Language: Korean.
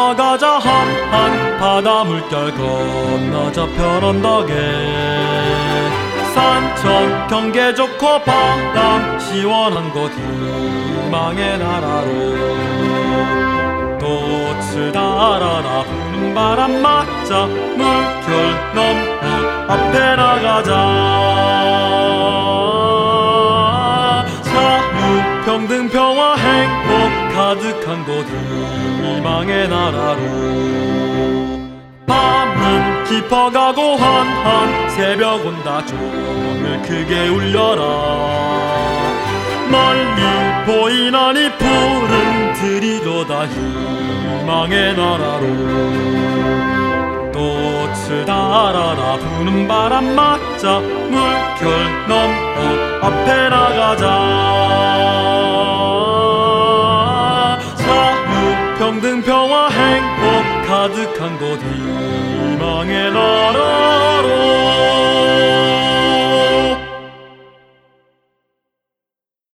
나가자 한한 바다 물결 건너자 편 언덕에 산천 경계 좋고 바람 시원한 곳 희망의 나라로 돛을 달아라 부는 바람 맞자 물결 넘어 앞에 나가자 자유 평등 평화 행복 가득한 곳 희망의 나라로 밤은 깊어가고 환한 새벽 온다 종을 크게 울려라 멀리 보이나니 푸른 들이로다 희망의 나라로 돛을 달아라 부는 바람 맞자 물결 넘어 앞에 나가자 자유 평등 평화 행복 가득한 곳 희망의 나라로